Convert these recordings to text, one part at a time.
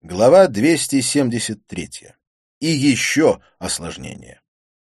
Глава 273. И еще осложнение.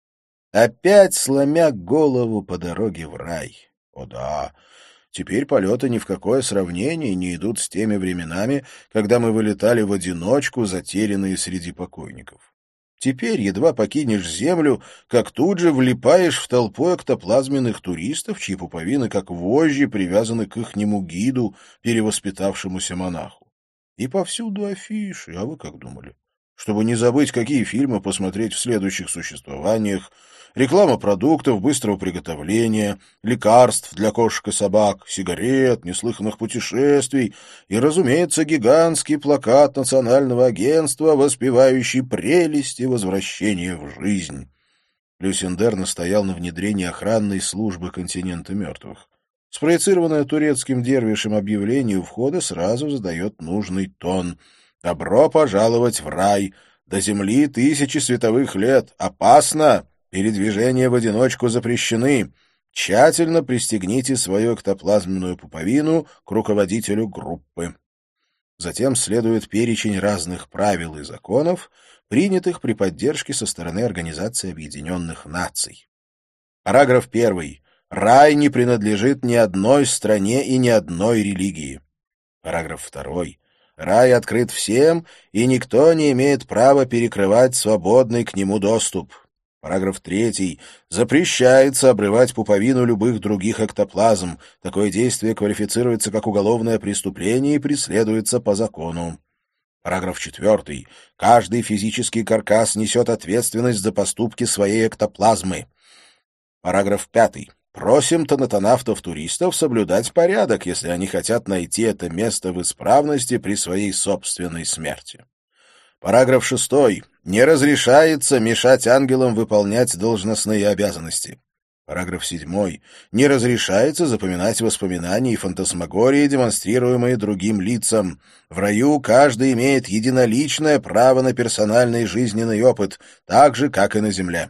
Опять сломя голову по дороге в рай. О да, теперь полеты ни в какое сравнение не идут с теми временами, когда мы вылетали в одиночку, затерянные среди покойников. Теперь едва покинешь землю, как тут же влипаешь в толпу эктоплазменных туристов, чьи пуповины, как вожжи, привязаны к ихнему гиду, перевоспитавшемуся монаху. И повсюду афиши, а вы как думали? Чтобы не забыть, какие фильмы посмотреть в следующих существованиях, реклама продуктов быстрого приготовления, лекарств для кошек и собак, сигарет, неслыханных путешествий и, разумеется, гигантский плакат Национального агентства, воспевающий прелести возвращения в жизнь. Люсендер настоял на внедрении охранной службы континента мертвых. Спроецированное турецким дервишем объявление у входа сразу задает нужный тон. «Добро пожаловать в рай! До земли 1000 световых лет! Опасно! Передвижения в одиночку запрещены! Тщательно пристегните свою эктоплазменную пуповину к руководителю группы». Затем следует перечень разных правил и законов, принятых при поддержке со стороны Организации Объединенных Наций. Параграф 1. Рай не принадлежит ни одной стране и ни одной религии. Параграф 2. Рай открыт всем, и никто не имеет права перекрывать свободный к нему доступ. Параграф 3. Запрещается обрывать пуповину любых других эктоплазм. Такое действие квалифицируется как уголовное преступление и преследуется по закону. Параграф 4. Каждый физический каркас несет ответственность за поступки своей эктоплазмы. Параграф 5. Просим тонатонавтов-туристов соблюдать порядок, если они хотят найти это место в исправности при своей собственной смерти. Параграф 6. Не разрешается мешать ангелам выполнять должностные обязанности. Параграф 7. Не разрешается запоминать воспоминания и фантасмагории, демонстрируемые другим лицам. В раю каждый имеет единоличное право на персональный жизненный опыт, так же, как и на земле.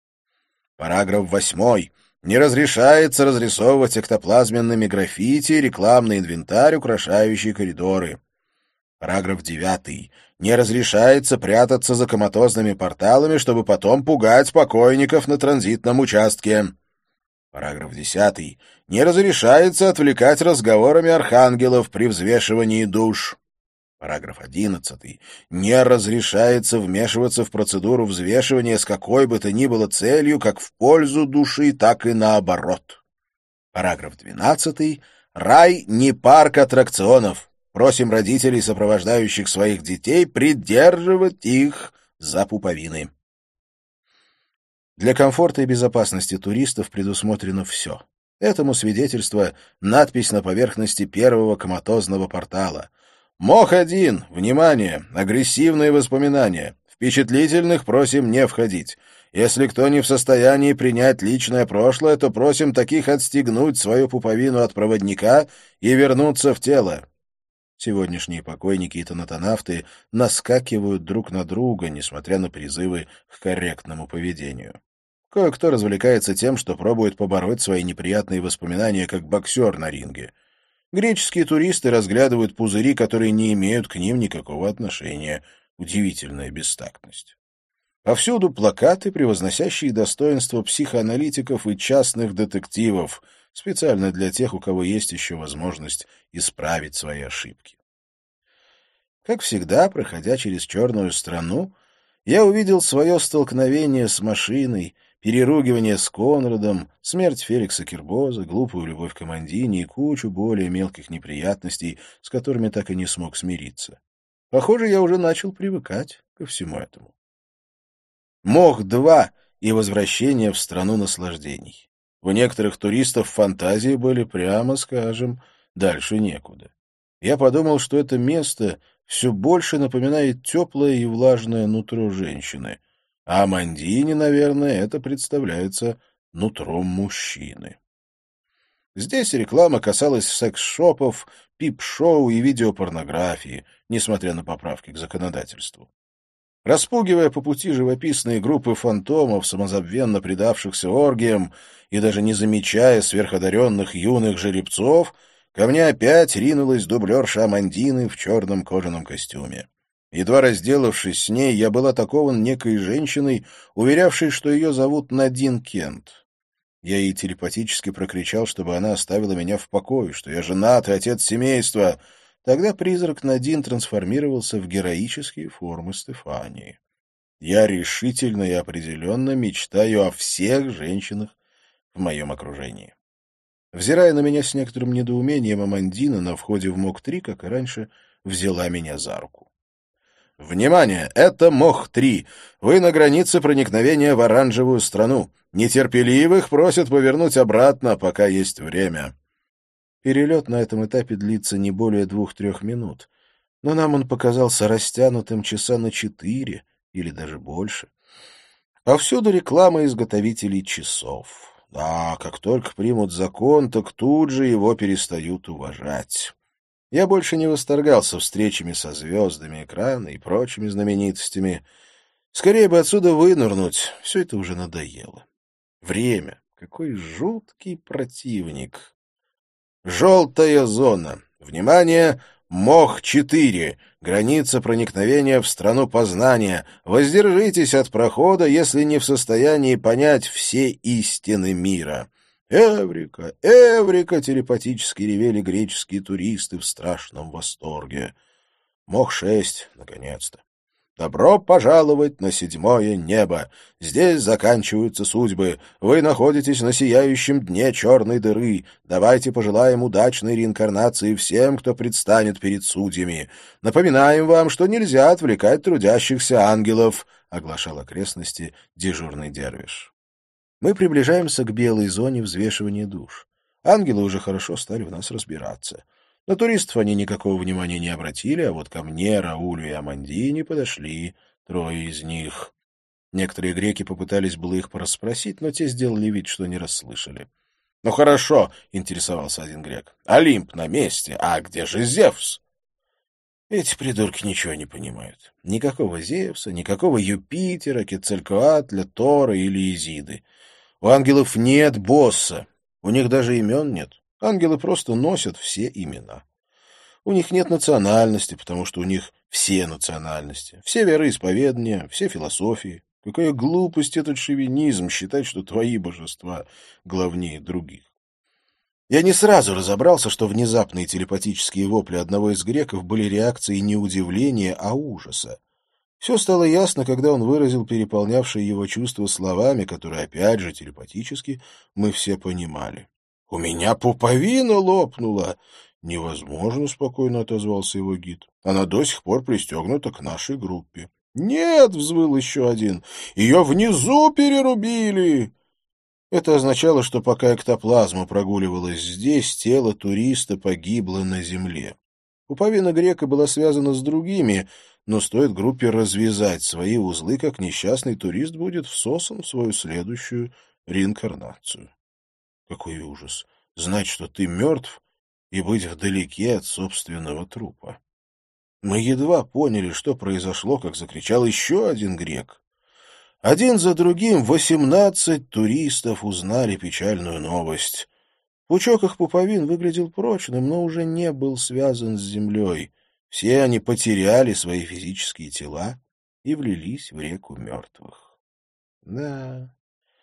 Параграф 8. Не разрешается разрисовывать эктоплазменными граффити рекламный инвентарь, украшающий коридоры. Параграф 9. Не разрешается прятаться за коматозными порталами, чтобы потом пугать покойников на транзитном участке. Параграф 10. Не разрешается отвлекать разговорами архангелов при взвешивании душ. Параграф 11. Не разрешается вмешиваться в процедуру взвешивания с какой бы то ни было целью, как в пользу души, так и наоборот. Параграф 12. Рай не парк аттракционов. Просим родителей, сопровождающих своих детей, придерживать их за пуповины. Для комфорта и безопасности туристов предусмотрено все. Этому свидетельство надпись на поверхности первого коматозного портала. МОХ-1. Внимание! Агрессивные воспоминания. Впечатлительных просим не входить. Если кто не в состоянии принять личное прошлое, то просим таких отстегнуть свою пуповину от проводника и вернуться в тело. Сегодняшние покойники и тонатонавты наскакивают друг на друга, несмотря на призывы к корректному поведению. Кое-кто развлекается тем, что пробует побороть свои неприятные воспоминания, как боксер на ринге. Греческие туристы разглядывают пузыри, которые не имеют к ним никакого отношения. Удивительная бестактность. Повсюду плакаты, превозносящие достоинства психоаналитиков и частных детективов, специально для тех, у кого есть еще возможность исправить свои ошибки. Как всегда, проходя через черную страну, я увидел свое столкновение с машиной, переругивание с Конрадом, смерть Феликса Кирбоза, глупую любовь к Амандине и кучу более мелких неприятностей, с которыми так и не смог смириться. Похоже, я уже начал привыкать ко всему этому. МОХ-2 и возвращение в страну наслаждений. У некоторых туристов фантазии были, прямо скажем, дальше некуда. Я подумал, что это место все больше напоминает теплое и влажное нутро женщины, а Амандине, наверное, это представляется нутром мужчины. Здесь реклама касалась секс-шопов, пип-шоу и видеопорнографии, несмотря на поправки к законодательству. Распугивая по пути живописные группы фантомов, самозабвенно предавшихся оргиям, и даже не замечая сверходаренных юных жеребцов, ко мне опять ринулась дублерша Амандины в черном кожаном костюме. Едва разделавшись с ней, я был атакован некой женщиной, уверявшей, что ее зовут Надин Кент. Я ей телепатически прокричал, чтобы она оставила меня в покое, что я женат и отец семейства. Тогда призрак Надин трансформировался в героические формы Стефании. Я решительно и определенно мечтаю о всех женщинах в моем окружении. Взирая на меня с некоторым недоумением, Амандина на входе в МОК-3, как и раньше, взяла меня за руку. «Внимание! Это МОХ-3. Вы на границе проникновения в оранжевую страну. Нетерпеливых просят повернуть обратно, пока есть время». Перелет на этом этапе длится не более 2-3 минут, но нам он показался растянутым часа на 4 или даже больше. Повсюду реклама изготовителей часов. Да, как только примут закон, так тут же его перестают уважать. Я больше не восторгался встречами со звездами экрана и прочими знаменитостями. Скорее бы отсюда вынырнуть, все это уже надоело. Время. Какой жуткий противник. Желтая зона. Внимание! МОХ-4. Граница проникновения в страну познания. Воздержитесь от прохода, если не в состоянии понять все истины мира. «Эврика! Эврика!» — телепатически ревели греческие туристы в страшном восторге. МОХ-6, наконец-то. «Добро пожаловать на 7-е небо! Здесь заканчиваются судьбы. Вы находитесь на сияющем дне черной дыры. Давайте пожелаем удачной реинкарнации всем, кто предстанет перед судьями. Напоминаем вам, что нельзя отвлекать трудящихся ангелов», — оглашал окрестности дежурный дервиш. Мы приближаемся к белой зоне взвешивания душ. Ангелы уже хорошо стали в нас разбираться. На туристов они никакого внимания не обратили, а вот ко мне, Раулю и Амандине подошли 3 из них. Некоторые греки попытались было их порасспросить, но те сделали вид, что не расслышали. — Ну хорошо, — интересовался один грек. — Олимп на месте, а где же Зевс? Эти придурки ничего не понимают. Никакого Зевса, никакого Юпитера, Кецалькоатля, Тора или Изиды. У ангелов нет босса, у них даже имен нет. Ангелы просто носят все имена. У них нет национальности, потому что у них все национальности, все вероисповедания, все философии. Какая глупость этот шовинизм считать, что твои божества главнее других. Я не сразу разобрался, что внезапные телепатические вопли одного из греков были реакцией не удивления, а ужаса. Все стало ясно, когда он выразил переполнявшие его чувства словами, которые, опять же, телепатически мы все понимали. «У меня пуповина лопнула!» «Невозможно», — спокойно отозвался его гид. «Она до сих пор пристегнута к нашей группе». «Нет!» — взвыл еще один. «Ее внизу перерубили!» Это означало, что пока эктоплазма прогуливалась здесь, тело туриста погибло на земле. Пуповина грека была связана с другими, но стоит группе развязать свои узлы, как несчастный турист будет всосан в свою следующую реинкарнацию. Какой ужас! Знать, что ты мертв, и быть вдалеке от собственного трупа. Мы едва поняли, что произошло, как закричал еще один грек. Один за другим 18 туристов узнали печальную новость. Пучок их пуповин выглядел прочным, но уже не был связан с землей. Все они потеряли свои физические тела и влились в реку мертвых. Да,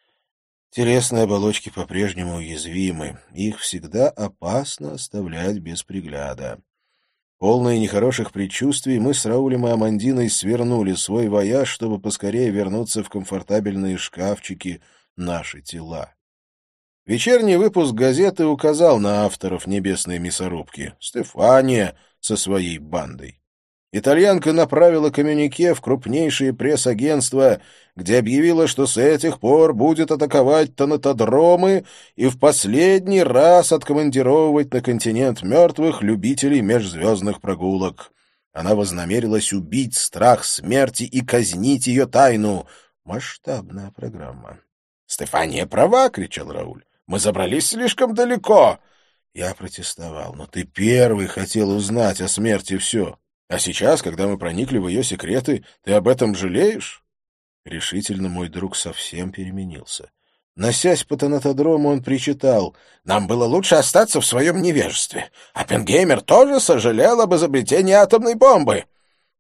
телесные оболочки по-прежнему уязвимы, их всегда опасно оставлять без пригляда. Полные нехороших предчувствий, мы с Раулем и Амандиной свернули свой вояж, чтобы поскорее вернуться в комфортабельные шкафчики «Наши тела». Вечерний выпуск газеты указал на авторов «Небесной мясорубки» — Стефания со своей бандой. Итальянка направила коммюнике в крупнейшие пресс-агентства, где объявила, что с этих пор будет атаковать тонатодромы и в последний раз откомандировывать на континент мертвых любителей межзвездных прогулок. Она вознамерилась убить страх смерти и казнить ее тайну. Масштабная программа. «Стефания права!» — кричал Рауль. «Мы забрались слишком далеко!» Я протестовал. «Но ты первый хотел узнать о смерти все. А сейчас, когда мы проникли в ее секреты, ты об этом жалеешь?» Решительно мой друг совсем переменился. Носясь по тонатодрому, он причитал: «Нам было лучше остаться в своем невежестве. Оппенгеймер тоже сожалел об изобретении атомной бомбы».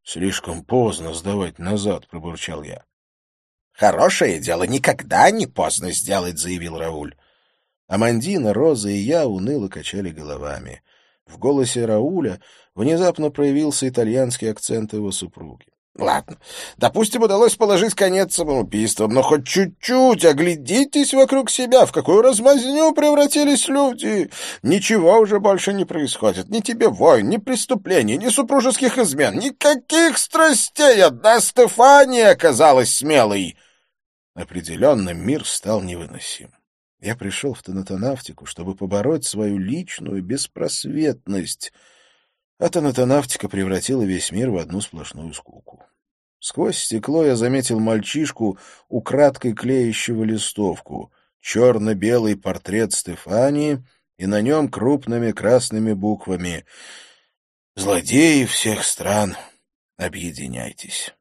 Слишком поздно сдавать назад, — пробурчал я. «Хорошее дело никогда не поздно сделать», — заявил Рауль. Амандина, Роза и я уныло качали головами. В голосе Рауля внезапно проявился итальянский акцент его супруги. «Ладно, допустим, удалось положить конец самоубийствам, но хоть чуть-чуть оглядитесь вокруг себя, в какую размазню превратились люди. Ничего уже больше не происходит. Ни тебе войн, ни преступлений, ни супружеских измен, никаких страстей. Одна Стефания оказалась смелой». Определенно мир стал невыносим. Я пришел в тонатонавтику, чтобы побороть свою личную беспросветность, а тонатонавтика превратила весь мир в одну сплошную скуку. Сквозь стекло я заметил мальчишку, украдкой клеящего листовку, черно-белый портрет Стефании, и на нем крупными красными буквами «Злодеи всех стран, объединяйтесь».